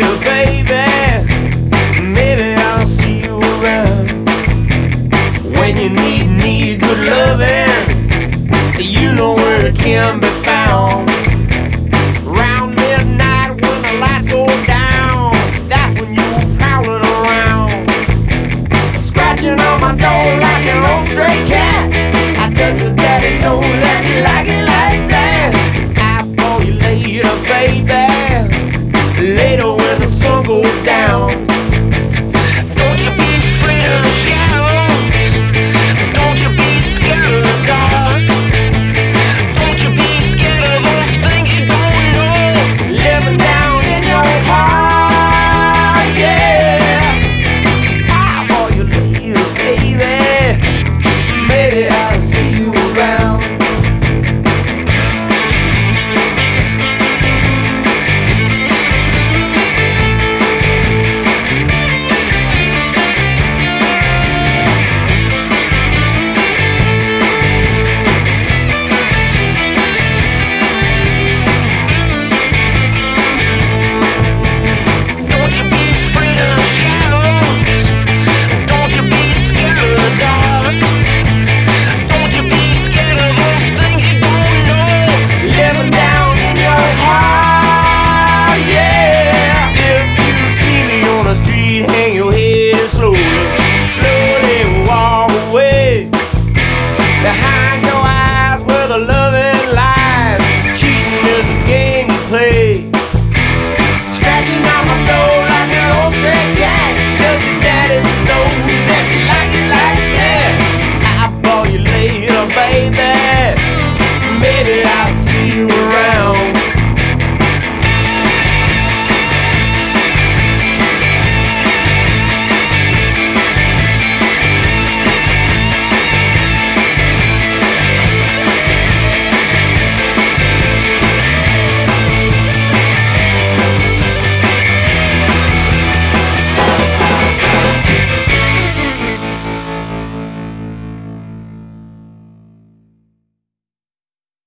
later, baby. Maybe I'll see you around. When you need good loving, you know where it can be found. Round midnight when the lights go down, that's when you're prowling around, scratching on my door like an old stray cat. I does your daddy know that you like it like that? I'll call you later, baby. Later when the sun goes down.